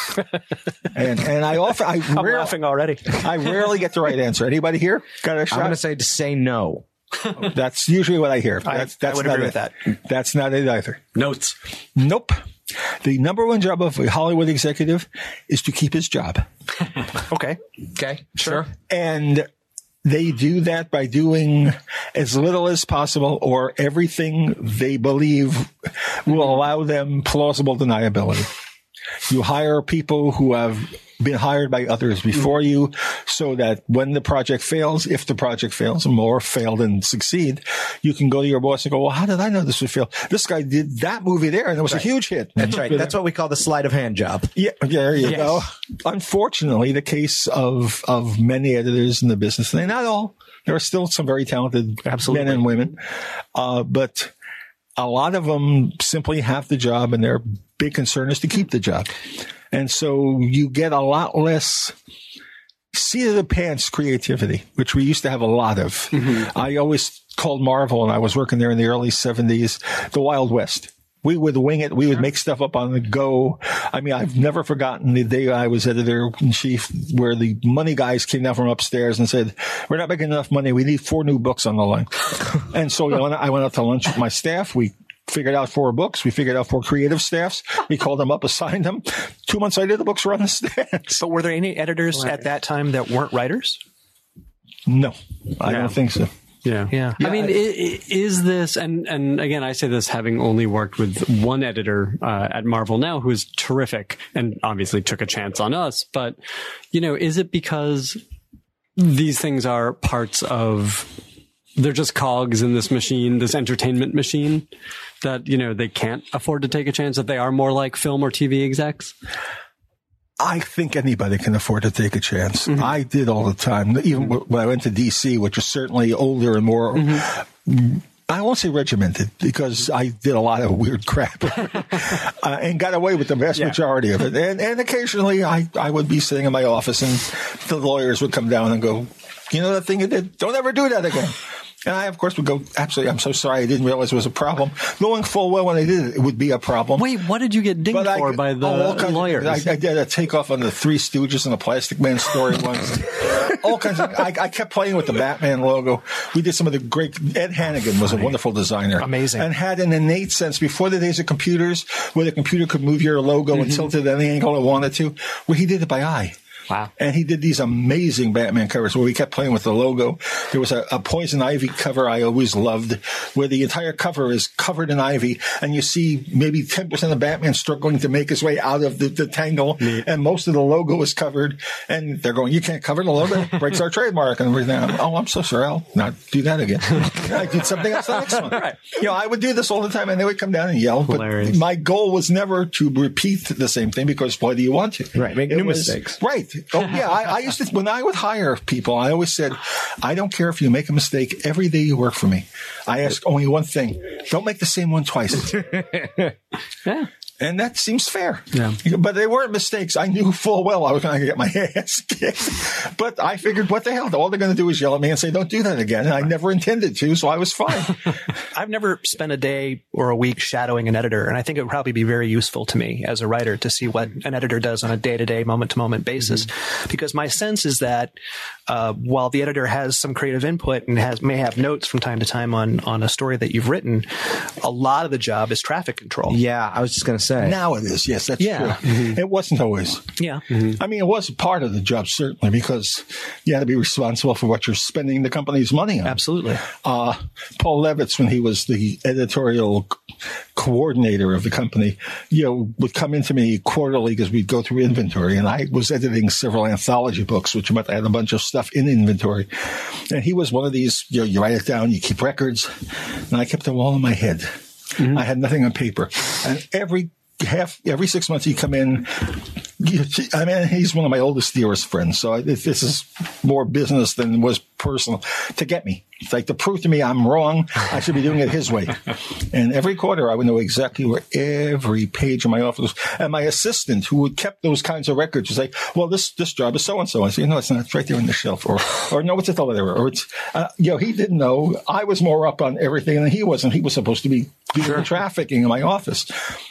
and and I often, I I'm rarely, laughing already. I rarely get the right answer. Anybody here got a shot? I'm going to say to say no. That's usually what I hear. I, That's, that's I would not agree it. with that. That's not it either. Notes. Nope. The number one job of a Hollywood executive is to keep his job. Okay. Okay. Sure. And they do that by doing as little as possible or everything they believe will allow them plausible deniability. You hire people who have been hired by others before you so that when the project fails, if the project fails, more fail than succeed, you can go to your boss and go, well, how did I know this would fail? This guy did that movie there and it was right. a huge hit. That's right. That's what we call the sleight of hand job. Yeah, there you yes. go. Unfortunately, the case of, of many editors in the business, and not all, there are still some very talented Absolutely. men and women, uh, but a lot of them simply have the job and their big concern is to keep the job. And so you get a lot less seat of the pants creativity, which we used to have a lot of. Mm-hmm. I always called Marvel, and I was working there in the early seventies, the Wild West. We would wing it. We would make stuff up on the go. I mean, I've never forgotten the day I was editor-in-chief where the money guys came down from upstairs and said, we're not making enough money. We need four new books on the line. And so you know, I went out to lunch with my staff. We figured out four books. We figured out four creative staffs. We called them up, assigned them. Two months later, the books were on the stands. But were there any editors at that time that weren't writers? No, I yeah. don't think so. Yeah. Yeah. I mean, is this, and, and again, I say this having only worked with one editor uh, at Marvel now who is terrific and obviously took a chance on us. But, you know, is it because these things are parts of, they're just cogs in this machine, this entertainment machine, that, you know, they can't afford to take a chance, that they are more like film or T V execs? I think anybody can afford to take a chance. Mm-hmm. I did all the time. Even when I went to D C, which is certainly older and more, mm-hmm. I won't say regimented because I did a lot of weird crap uh, and got away with the vast yeah. majority of it. And, and occasionally I, I would be sitting in my office and the lawyers would come down and go, you know that thing you did? Don't ever do that again. And I, of course, would go, absolutely, I'm so sorry, I didn't realize it was a problem. Knowing full well when I did it, it would be a problem. Wait, what did you get dinged But I- for by the oh, all kinds of- lawyers? I, I did a takeoff on the Three Stooges and the Plastic Man story once. All kinds of, I, I kept playing with the Batman logo. We did some of the great, Ed Hannigan was a wonderful designer. Amazing. And had an innate sense before the days of computers where the computer could move your logo and tilt it any angle it wanted to, where he did it by eye. Wow. And he did these amazing Batman covers where we kept playing with the logo. There was a, a Poison Ivy cover I always loved where the entire cover is covered in ivy and you see maybe ten percent of Batman struggling to make his way out of the, the tangle and most of the logo is covered and they're going, you can't cover the logo. It breaks our trademark. And everything. Oh, I'm so sorry. I'll not do that again. I did something else the next one. Right. You know, I would do this all the time and they would come down and yell. Hilarious. But my goal was never to repeat the same thing because why do you want to? Right. Make It new was- mistakes. Right. Oh, yeah. I, I used to, when I would hire people, I always said, I don't care if you make a mistake every day you work for me. I ask only one thing. Don't make the same one twice. Yeah. And that seems fair. Yeah. But they weren't mistakes. I knew full well I was going to get my ass kicked. But I figured, what the hell? All they're going to do is yell at me and say, don't do that again. And I never intended to, so I was fine. I've never spent a day or a week shadowing an editor, and I think it would probably be very useful to me as a writer to see what an editor does on a day-to-day, moment-to-moment basis. Mm-hmm. Because my sense is that uh, while the editor has some creative input and has may have notes from time to time on, on a story that you've written, a lot of the job is traffic control. Yeah, I was just going to say. Now it is. Yes, that's Yeah. true. Mm-hmm. It wasn't always. Yeah. I mean, it was part of the job, certainly, because you had to be responsible for what you're spending the company's money on. Absolutely. Uh, Paul Levitz, when he was the editorial c- coordinator of the company, you know, would come into me quarterly because we'd go through inventory. And I was editing several anthology books, which meant I had a bunch of stuff in inventory. And he was one of these, you know, you write it down, you keep records. And I kept them all in my head. Mm-hmm. I had nothing on paper. And every half, every six months he'd come in. I mean, he's one of my oldest, dearest friends. So I, this is more business than was personal to get me. It's like to prove to me I'm wrong. I should be doing it his way. And every quarter I would know exactly where every page in my office was. And my assistant who would kept those kinds of records was like, well, this, this job is so-and-so. I said, no, it's not. It's right there on the shelf. Or, or no, it's at the letter. Or it's, uh, you know, he didn't know. I was more up on everything than he was. And he was supposed to be doing the trafficking in my office.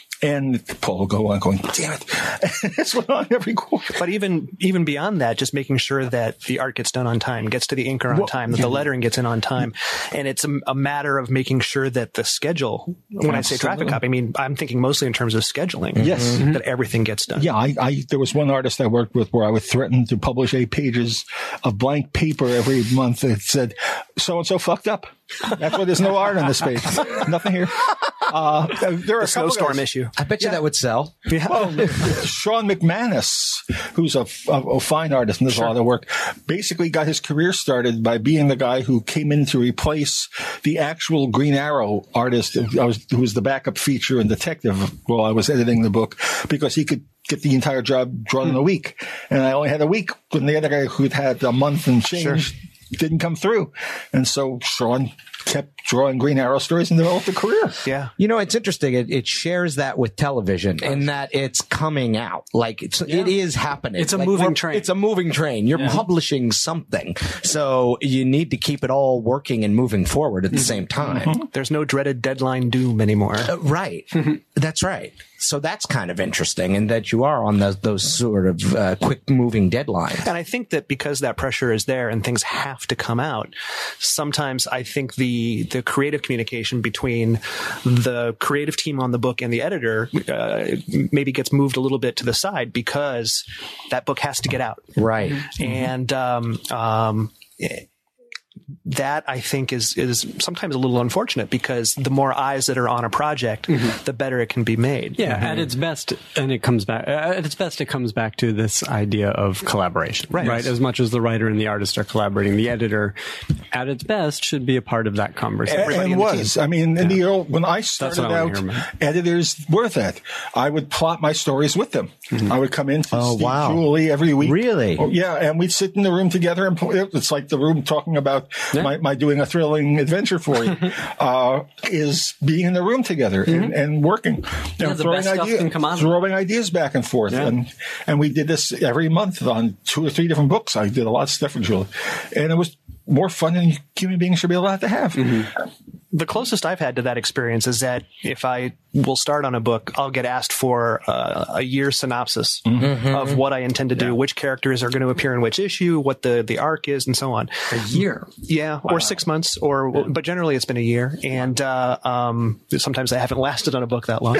And Paul will go on going, damn it. And this went on every quarter. But even even beyond that, just making sure that the art gets done on time, gets to the inker on Well, time, that yeah. the lettering gets in on time. And it's a, a matter of making sure that the schedule, when I say traffic Absolutely. copy, I mean, I'm thinking mostly in terms of scheduling. Yes. That everything gets done. Yeah, I, I there was one artist I worked with where I would threaten to publish eight pages of blank paper every month that said, so-and-so fucked up. That's why there's no art on this page. Nothing here. Uh, there are The a couple snowstorm guys- issue. I bet you Yeah. that would sell. Yeah. Well, Sean McManus, who's a, a, a fine artist and does a lot of work, basically got his career started by being the guy who came in to replace the actual Green Arrow artist I was, who was the backup feature and detective while I was editing the book, because he could get the entire job drawn in a week. And I only had a week when the other guy who'd had a month and change Sure. didn't come through. And so Sean kept drawing Green Arrow stories and developed a career. Yeah. You know, it's interesting. It, it shares that with television in that it's coming out. Like it's, it is happening. It's a Like, moving we're- train. It's a moving train. You're publishing something. So you need to keep it all working and moving forward at the same time. There's no dreaded deadline doom anymore. Uh, right. That's right. So that's kind of interesting in that you are on those, those sort of uh, quick moving deadlines. And I think that because that pressure is there and things have to come out, sometimes I think the the creative communication between the creative team on the book and the editor uh, maybe gets moved a little bit to the side because that book has to get out. Right. And um, um, that I think is is sometimes a little unfortunate because the more eyes that are on a project, the better it can be made. Yeah, at its best, and it comes back, at its best, it comes back to this idea of collaboration, Right. right? As much as the writer and the artist are collaborating, the editor, at its best, should be a part of that conversation. And Everybody in the was. I mean, in the old, when I started what I wanna out, hear, man. editors were that. I would plot my stories with them. I would come in to Oh, Steve wow. Julie every week. Really? Oh, yeah, and we'd sit in the room together, and pl- it's like the room talking about my, my doing a thrilling adventure for you, uh, is being in the room together and, and working. Yeah, and the best stuff can come out of it. throwing ideas back and forth. Yeah. And and we did this every month on two or three different books. I did a lot of stuff with Julie. And it was more fun than human beings should be allowed to have. Mm-hmm. The closest I've had to that experience is that if I will start on a book, I'll get asked for uh, a year synopsis mm-hmm. of what I intend to do, yeah. which characters are going to appear in which issue, what the, the arc is, and so on. A year? Yeah, wow. Or six months, or yeah. but generally it's been a year. And uh, um, sometimes I haven't lasted on a book that long.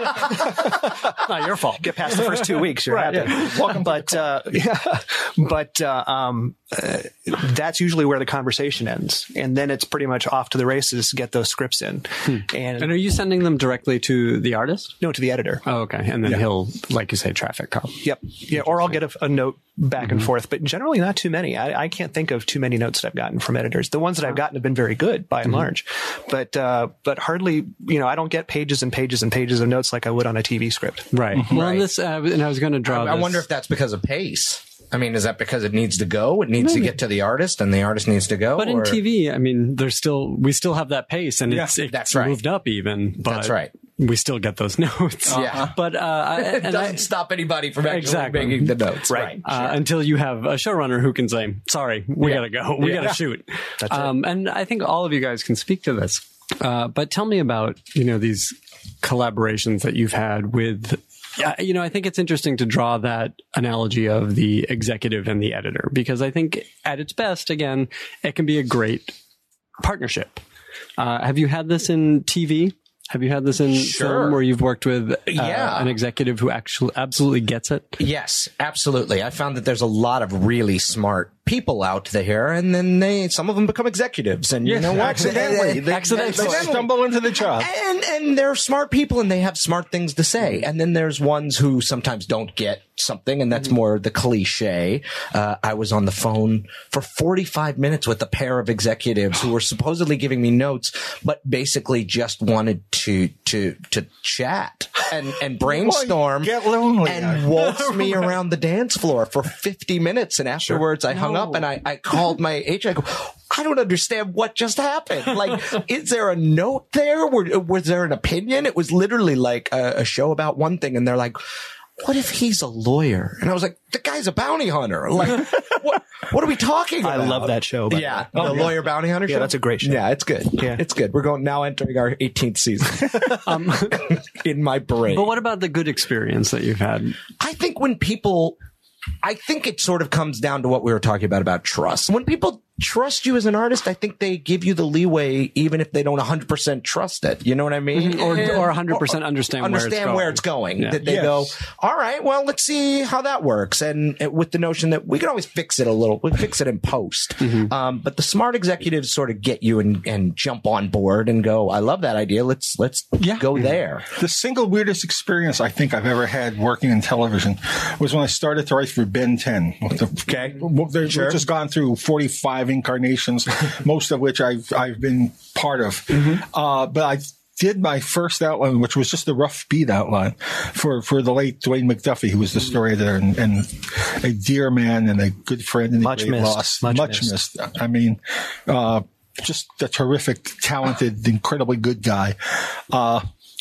Not your fault. Get past the first two weeks, you're right, happy. Yeah. Welcome, but uh, yeah, but uh, um, uh, that's usually where the conversation ends, and then it's pretty much off to the races. Get those scripts in. Hmm. And, and are you sending them directly to the artist? No, to the editor. Oh, okay. And then yeah. he'll, like you say, traffic copy. Yep. Yeah. Or I'll get a, a note back mm-hmm. and forth, but generally not too many. I, I can't think of too many notes that I've gotten from editors. The ones that I've gotten have been very good by and mm-hmm. large, but, uh, but hardly, you know, I don't get pages and pages and pages of notes like I would on a T V script. Right. Mm-hmm. Well, right. this, uh, and I was going to draw I, I this. wonder if that's because of pace. I mean, is that because it needs to go? It needs Maybe. to get to the artist, and the artist needs to go. But or? in T V, I mean, there's still we still have that pace, and yeah, it's, it's that's right. moved up even. But that's right. We still get those notes. Uh-huh. Yeah, but uh, it and doesn't I, stop anybody from actually exactly. making the notes, right? right. Uh, sure. Until you have a showrunner who can say, "Sorry, we yeah. gotta go. We yeah. gotta shoot." That's um, right. And I think all of you guys can speak to this. Uh, but tell me about you know these collaborations that you've had with. Yeah, you know, I think it's interesting to draw that analogy of the executive and the editor, because I think at its best, again, it can be a great partnership. Uh, have you had this in T V? Have you had this in sure. film where you've worked with uh, yeah. an executive who actually absolutely gets it? Yes, absolutely. I found that there's a lot of really smart people out there, and then they some of them become executives, and yes, you know what? Accidentally, they, accidentally, they stumble into the job, and and they're smart people, and they have smart things to say. And then there's ones who sometimes don't get something, and that's more the cliche. Uh, I was on the phone for forty-five minutes with a pair of executives who were supposedly giving me notes, but basically just wanted to to to chat and and brainstorm, get lonely, and waltz me around the dance floor for fifty minutes, and afterwards sure. I hung up and I, I called my agent. I go, I don't understand what just happened. Like, is there a note there? Were, was there an opinion? It was literally like a, a show about one thing, and they're like, what if he's a lawyer? And I was like, the guy's a bounty hunter. Like, what, what are we talking about? I love that show. Yeah. The oh, Lawyer yeah. Bounty Hunter show? Yeah, that's a great show. Yeah, it's good. Yeah. It's good. We're going now entering our eighteenth season um, in my brain. But what about the good experience that you've had? I think when people, I think it sort of comes down to what we were talking about, about trust. When people trust you as an artist, I think they give you the leeway, even if they don't one hundred percent trust it. You know what I mean? Mm-hmm. Or, or one hundred percent understand, understand where it's going. Where it's going. Yeah. That they yes. go, all right, well, let's see how that works. And with the notion that we can always fix it a little, we fix it in post. Mm-hmm. Um, but the smart executives sort of get you and, and jump on board and go, I love that idea. Let's, let's yeah. go there. The single weirdest experience I think I've ever had working in television was when I started to write for Ben ten. Okay. Which sure. has gone through forty-five incarnations, most of which I've I've been part of. Mm-hmm. Uh, but I did my first outline, which was just a rough beat outline for, for the late Dwayne McDuffie, who was the story editor and, and a dear man and a good friend and much a great missed. loss. Much, much missed. missed. I mean, uh, just a terrific, talented, incredibly good guy. Uh,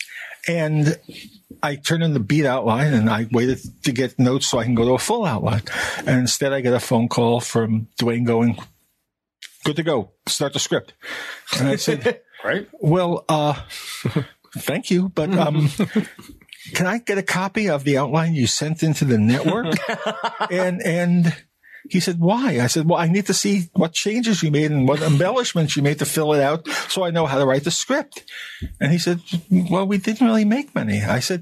and I turned in the beat outline and I waited to get notes so I can go to a full outline. And instead I get a phone call from Dwayne going, good to go. Start the script. And I said, right. Well, uh, thank you. But, um, can I get a copy of the outline you sent into the network? and, and he said, why? I said, well, I need to see what changes you made and what embellishments you made to fill it out so I know how to write the script. And he said, well, we didn't really make many. I said,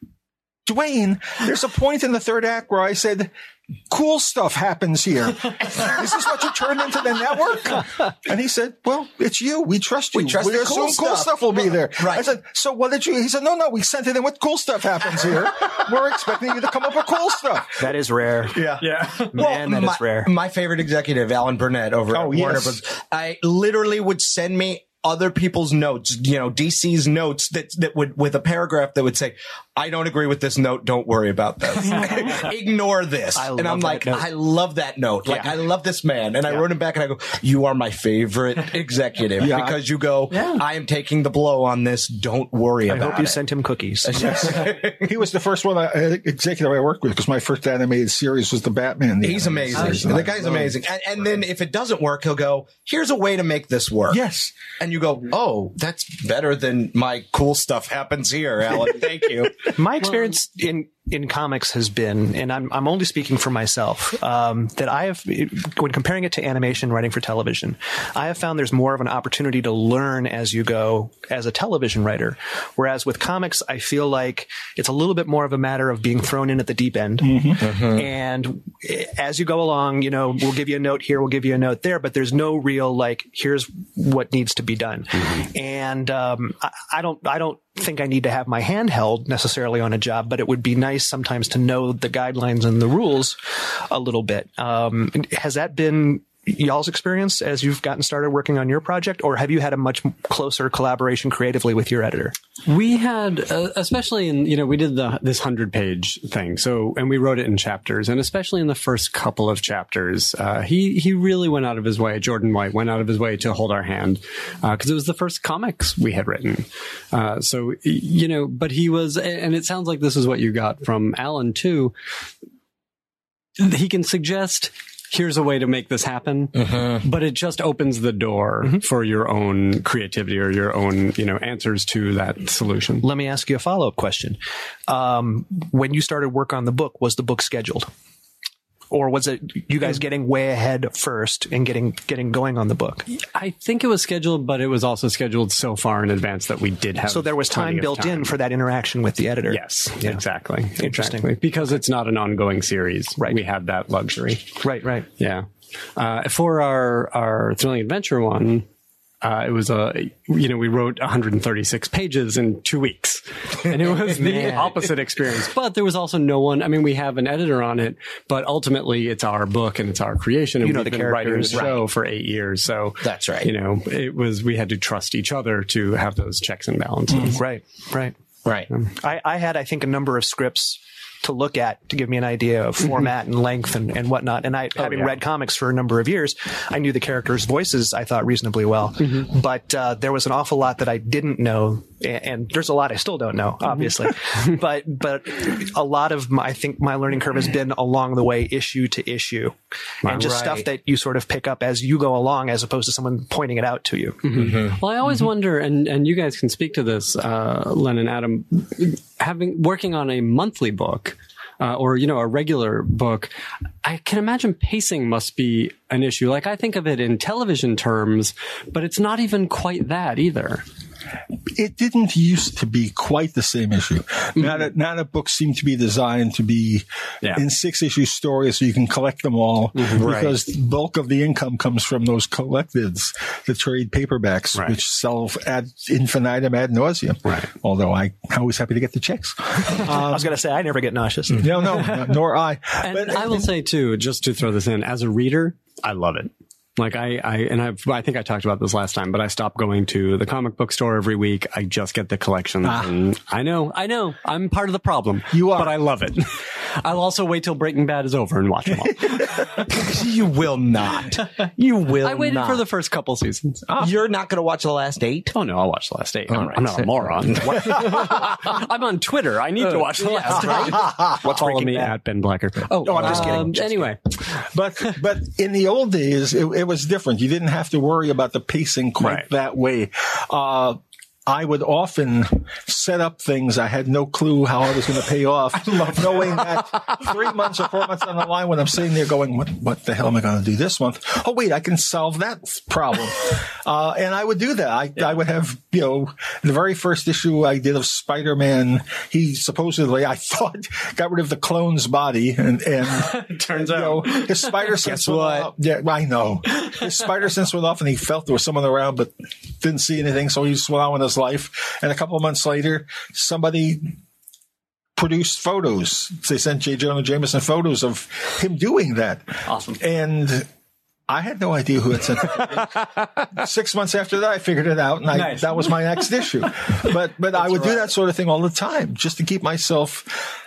Dwayne, there's a point in the third act where I said, cool stuff happens here. Is this what you turned into the network? And he said, well, it's you. We trust you. We trust we the assume cool cool stuff. stuff will be there. Right. I said, so what did you, he said, no, no, we sent it in with cool stuff happens here. We're expecting you to come up with cool stuff. That is rare. Yeah. Yeah. Man, well, that my, is rare. My favorite executive, Alan Burnett over oh, at Warner yes. Bros. I literally would send me other people's notes, you know, D C's notes that, that would, with a paragraph that would say, I don't agree with this note. Don't worry about this. Ignore this. I and love I'm that like, note. I love that note. Like, Yeah. I love this man. And I Yeah. wrote him back and I go, you are my favorite executive Yeah. because you go, I am taking the blow on this. Don't worry I about hope you it. sent him cookies. He was the first one I, uh, executive I worked with because my first animated series was the Batman. The He's animated amazing. series. The guy's amazing. And, and then if it doesn't work, he'll go, here's a way to make this work. Yes. And you go, oh, that's better than my cool stuff happens here, Alan. Thank you. My experience in in comics has been, and I'm I'm only speaking for myself, um, that I have, when comparing it to animation writing for television, I have found there's more of an opportunity to learn as you go as a television writer. Whereas with comics, I feel like it's a little bit more of a matter of being thrown in at the deep end. And as you go along, you know, we'll give you a note here, we'll give you a note there, but there's no real, like, here's what needs to be done. And um, I, I don't, I don't think I need to have my hand held necessarily on a job, but it would be nice sometimes to know the guidelines and the rules a little bit. Um, has that been y'all's experience as you've gotten started working on your project, or have you had a much closer collaboration creatively with your editor? We had, uh, especially in, you know, we did the, this hundred page thing. So, and we wrote it in chapters, and especially in the first couple of chapters, uh, he, he really went out of his way. Jordan White went out of his way to hold our hand, uh, cause it was the first comics we had written. Uh, so, you know, but he was, and it sounds like this is what you got from Alan too. He can suggest, here's a way to make this happen, Mm-hmm. but it just opens the door for your own creativity or your own, you know, answers to that solution. Let me ask you a follow-up question. Um, when you started work on the book, was the book scheduled? Or was it you guys getting way ahead first and getting getting going on the book? I think it was scheduled, but it was also scheduled so far in advance that we did have. So there was plenty time of built time. in for that interaction with the editor. Yes, Yeah. exactly. Interesting. Exactly. Because it's not an ongoing series. Right. We had that luxury. Right, right. Yeah. Uh, for our, our Thrilling Adventure one, uh, it was a, you know, we wrote one hundred thirty-six pages in two weeks, and it was the opposite experience. But there was also no one. I mean, we have an editor on it, but ultimately it's our book and it's our creation. And You know we've the been writing the characters. show for eight years, so That's right. You know, it was we had to trust each other to have those checks and balances. Right, right. Right. I, I had, I think, a number of scripts to look at to give me an idea of format and length and, and whatnot. And I, having yeah. read comics for a number of years, I knew the characters' voices, I thought, reasonably well. But uh, there was an awful lot that I didn't know. And, and there's a lot I still don't know, obviously. but but a lot of my, I think my learning curve has been along the way, issue to issue. And just Right. stuff that you sort of pick up as you go along, as opposed to someone pointing it out to you. Well, I always wonder, and, and you guys can speak to this, uh, Len and Adam, having working on a monthly book, uh, or, you know, a regular book, I can imagine pacing must be an issue. Like, I think of it in television terms, but it's not even quite that either. It didn't used to be quite the same issue. Now that now that books seem to be designed to be Yeah. in six issue stories, so you can collect them all because the bulk of the income comes from those collecteds, the trade paperbacks, Right. which sell ad infinitum ad nauseum. Right. Although I, I'm always happy to get the checks. I was going to say, I never get nauseous. No, no, nor I. And But I will say too, just to throw this in, as a reader, I love it. Like I, I, and I've, I think I talked about this last time, but I stopped going to the comic book store every week. I just get the collections. And I know, I know, I'm part of the problem. You are. But I love it. I'll also wait till Breaking Bad is over and watch them all. You will not. You will I waited not. for the first couple seasons. You're not going to watch the last eight? Oh no, I'll watch the last eight. I'm, right. I'm not a moron. I'm on Twitter. I need to watch the last eight. What's Follow me at Ben Blacker. Oh, Oh, I'm just kidding. um, Just anyway, But but in the old days, it, it was different. You didn't have to worry about the pacing quite Right. that way. Uh, I would often set up things I had no clue how I was going to pay off, knowing that three months or four months down the line when I'm sitting there going, what, what the hell am I going to do this month? Oh, wait, I can solve that problem. Uh, and I would do that. I, I would have, you know, the very first issue I did of Spider-Man, he supposedly, I thought, got rid of the clone's body and, and turns you know, his spider sense went what? off. Yeah, I know. His spider sense went off and he felt there was someone around, but didn't see anything. So he just went on with his life. And a couple of months later, somebody produced photos. They sent J. Jonah Jameson photos of him doing that. Awesome. And I had no idea who had sent it. Six months after that, I figured it out, and I, Nice. that was my next issue. But but I would do that sort of thing all the time, just to keep myself,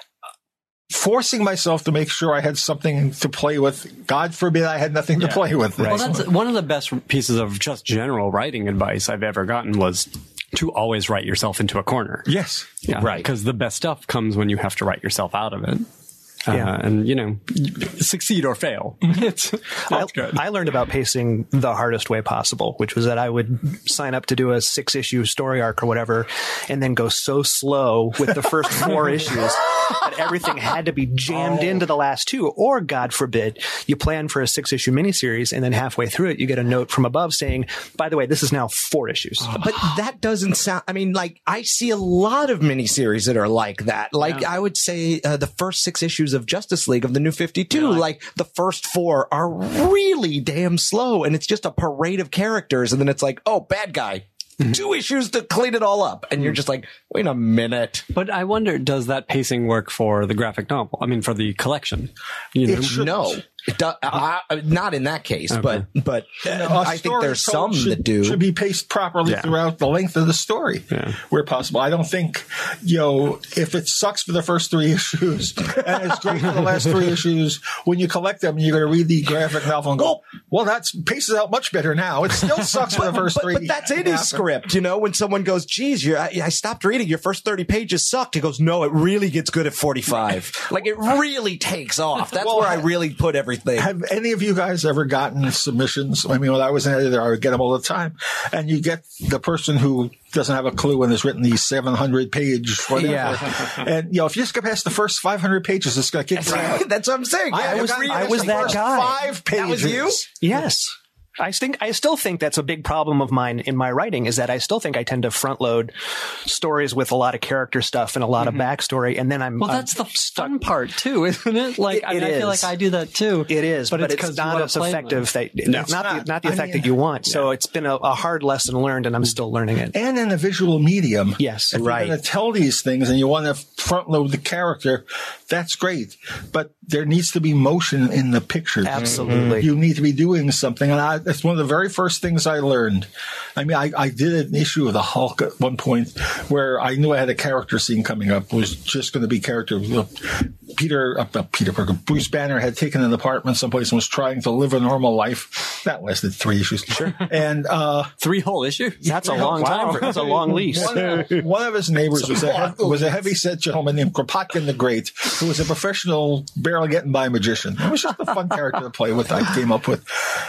forcing myself to make sure I had something to play with. God forbid I had nothing to play with. Well, that's one of the best pieces of just general writing advice I've ever gotten was to always write yourself into a corner. Yes. Yeah, Right. Because the best stuff comes when you have to write yourself out of it. Yeah. Uh, and, you know, succeed or fail. It's, I, that's good. I learned about pacing the hardest way possible, which was that I would sign up to do a six issue story arc or whatever, and then go so slow with the first four issues that everything had to be jammed into the last two. Or, God forbid, you plan for a six issue miniseries, and then halfway through it, you get a note from above saying, by the way, this is now four issues. But that doesn't sound, I mean, like, I see a lot of miniseries that are like that. Like, I would say uh, the first six issues of Justice League of the New fifty-two, like, the first four are really damn slow, and it's just a parade of characters, and then it's like, oh, bad guy. Two issues to clean it all up. And you're just like, wait a minute. But I wonder, does that pacing work for the graphic novel? I mean, for the collection? You know, It should. No. It do, uh, not in that case, but but uh, A I think story there's told some should, that do. should be paced properly Yeah. throughout the length of the story, Yeah. where possible. I don't think, you know, if it sucks for the first three issues and it's great for the last three issues, when you collect them, you're going to read the graphic novel and go, well, that's paces out much better now. It still sucks for the first but, three. but that's in his script, you know, when someone goes, geez, you I, I stopped reading. Your first thirty pages sucked. He goes, no, it really gets good at forty-five. Like, it really takes off. That's Well, where I ha- really put everything. Have any of you guys ever gotten submissions? I mean, when I was an editor, I would get them all the time. And you get the person who doesn't have a clue and has written these seven hundred page whatever. Yeah. And, you know, if you just get past the first five hundred pages, it's going to kick you out. That's what I'm saying. I Yeah, was, I've I read was the that first guy. Five pages. That was you? Yes. I think I still think that's a big problem of mine in my writing is that I still think I tend to front load stories with a lot of character stuff and a lot Mm-hmm. of backstory, and then I'm well, I'm that's the stuck. fun part too, isn't it? Like, It- I, mean, it I feel is. like I do that too. It is, but, but it's, 'cause you not wanna as play effective. with That, No. not, It's the, not. not the I effect mean- that you want. So it's been a, a hard lesson learned, and I'm still learning it. And in a visual medium. Yes, if right. you're going to tell these things and you want to front load the character, that's great. But there needs to be motion in the pictures. Absolutely. You need to be doing something. And I, that's one of the very first things I learned. I mean, I, I did an issue of the Hulk at one point where I knew I had a character scene coming up. It was just going to be character. Peter, uh, not Peter Parker, Bruce Banner had taken an apartment someplace and was trying to live a normal life. That lasted three issues. Sure. And, uh, Three whole issues. That's a long time. For, that's a long lease. one of, one of his neighbors was a, was a heavy-set gentleman named Kropotkin the Great, who was a professional, barely getting by magician. It was just a fun character to play with. I came up with,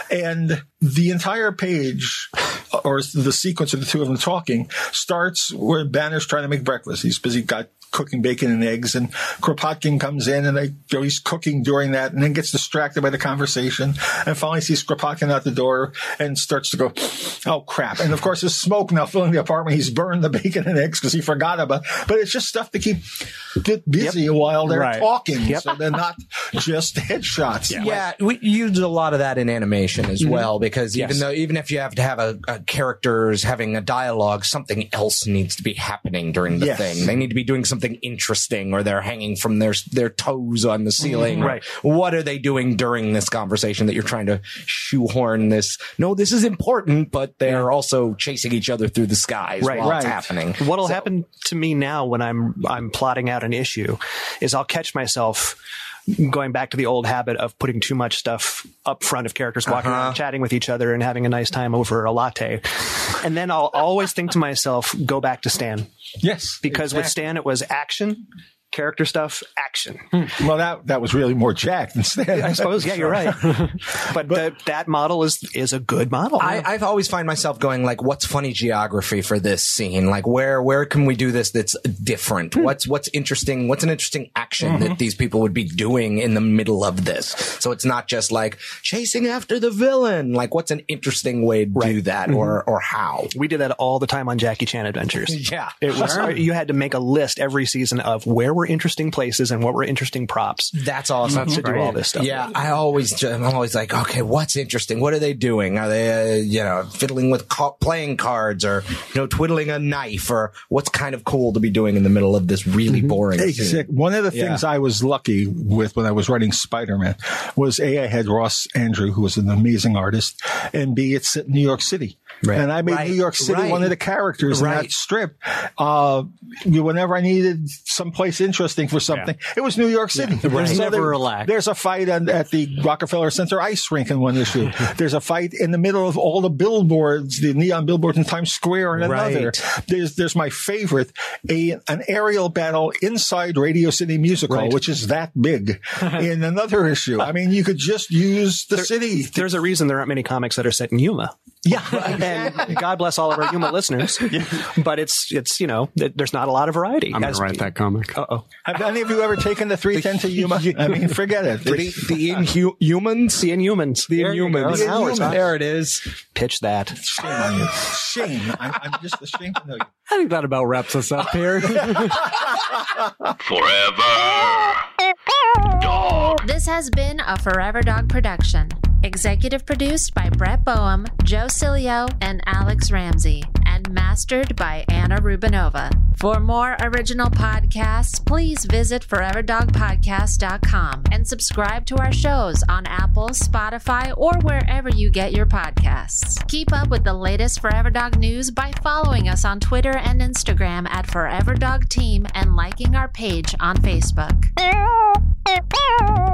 and the entire page, or the sequence of the two of them talking, starts where Banner's trying to make breakfast. He's busy got cooking bacon and eggs, and Kropotkin comes in, and they, you know, he's cooking during that, and then gets distracted by the conversation, and finally sees Kropotkin out the door and starts to go, oh crap! And of course, there's smoke now filling the apartment. He's burned the bacon and eggs because he forgot about. But it's just stuff to keep get busy Yep. while they're Right. talking, Yep. so they're not just headshots. Yeah, we use a lot of that in animation as well, because even Yes. though even if you have to have a, a characters having a dialogue, something else needs to be happening during the Yes. thing. They need to be doing something interesting, or they're hanging from their their toes on the ceiling. Right. What are they doing during this conversation that you're trying to shoehorn this? No, this is important, but they're also chasing each other through the skies Right. while it's Right. happening. What'll So- happen to me now when I'm I'm plotting out an issue is I'll catch myself going back to the old habit of putting too much stuff up front of characters walking Uh-huh. around chatting with each other and having a nice time over a latte. And then I'll always think to myself, go back to Stan. Yes, Because with exactly. Stan it was action, character stuff, action. Well, that that was really more Jack than Stan. I suppose, yeah, you're right. But, the, that model is is a good model. I, I've always find myself going like, what's funny geography for this scene? Like, where where can we do this that's different? What's what's interesting? What's an interesting action that these people would be doing in the middle of this? So it's not just like chasing after the villain. Like, what's an interesting way to do that, or or how? We did that all the time on Jackie Chan Adventures. Yeah. It was you had to make a list every season of where were were interesting places and what were interesting props. That's awesome. To do all this stuff. Yeah, I always, I'm always like, okay, what's interesting? What are they doing? Are they, uh, you know, fiddling with ca- playing cards, or, you know, twiddling a knife, or what's kind of cool to be doing in the middle of this really boring scene? Exactly. One of the things Yeah. I was lucky with when I was writing Spider-Man was A, I had Ross Andrew, who was an amazing artist, and B, it's set in New York City. Right. And I made Right. New York City Right. one of the characters in Right. that strip. Uh, whenever I needed someplace interesting for something, it was New York City. Yeah. Right. So Never there- relax. There's a fight at, at the Rockefeller Center ice rink in one issue. There's a fight in the middle of all the billboards, the neon billboards in Times Square in another. Right. There's there's my favorite, a an aerial battle inside Radio City Music Hall, Right. which is that big, in another issue. I mean, you could just use the city. There's a reason there aren't many comics that are set in Yuma. Yeah, And God bless all of our Yuma listeners. But it's, it's you know, th- there's not a lot of variety. I'm going to write that comic. Uh-oh. Have any of you ever taken the three ten to Yuma? I mean, forget it. The, the Inhumans? The Inhumans. The There you go. Inhumans. Now it's on. There it is. Pitch that. Shame on you. Shame. I'm, I'm just ashamed to know you. I think that about wraps us up here. Forever Dog. This has been a Forever Dog production. Executive produced by Brett Boehm, Joe Cilio, and Alex Ramsey, and mastered by Anna Rubinova. For more original podcasts, please visit forever dog podcast dot com and subscribe to our shows on Apple, Spotify, or wherever you get your podcasts. Keep up with the latest Forever Dog news by following us on Twitter and Instagram at Forever Dog Team and liking our page on Facebook.